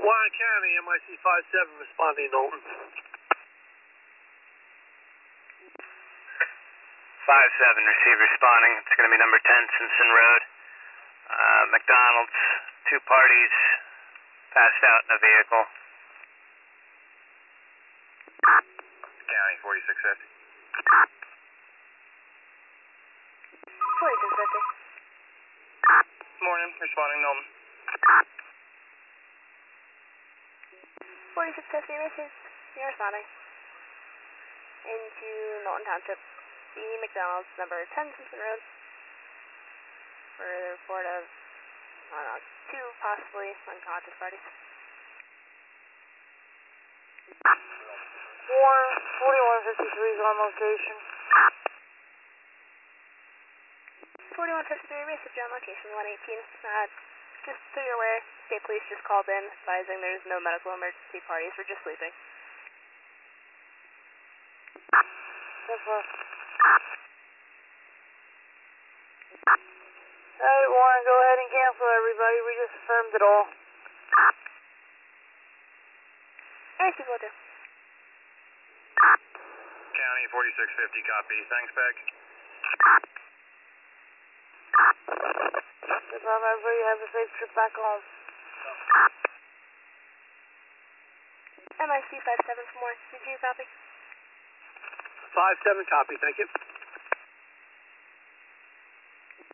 Warren County, MIC 57 responding, Knowlton. 5-7, receive responding. It's going to be number 10 Simpson Road. McDonald's, 2 parties passed out in a vehicle. County, 4650. 4650. Morning, responding, Knowlton. 4650, receive. You're responding. Into Knowlton Township. The McDonald's, number 10 Simpson Road. For the report of, 2 possibly unconscious parties. 4153 is on location. 4153, receive on location, 118. Just so you're aware, state police just called in, advising there's no medical emergency parties, we're just sleeping. That's fine. Hey, Warren, go ahead and cancel everybody. We just affirmed it all. Alright, people do. County, 4650, copy. Thanks, Beck. No problem, everybody. Have a safe trip back home. MIC 57 for more. Did you copy? 57 copy, thank you.